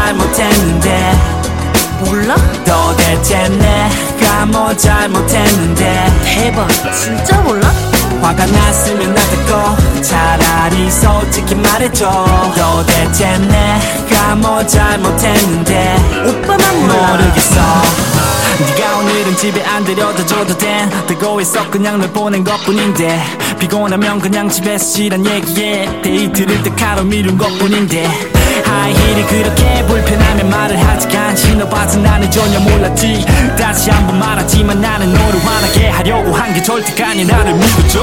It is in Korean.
잘못했는데 몰라? 도대체 내가 뭐 잘못했는데 대박 진짜 몰라? 화가 났으면 나대고 차라리 솔직히 말해줘 도대체 내가 뭐 잘못했는데 오빠만 몰라 모르겠어 네가 오늘은 집에 안 데려다 줘도 돼 되고 있어 그냥 널 보낸 것뿐인데 피곤하면 그냥 집에서 쉬란 얘기해 데이트를 딱 하루 미룬 것뿐인데 하이힐이 그렇게 불편하면 말을 하지가 신어봐서 나는 전혀 몰랐지 다시 한번 말하지만 나는 너를 화나게 하려고 한 게 절대가 아니 나를 믿어줘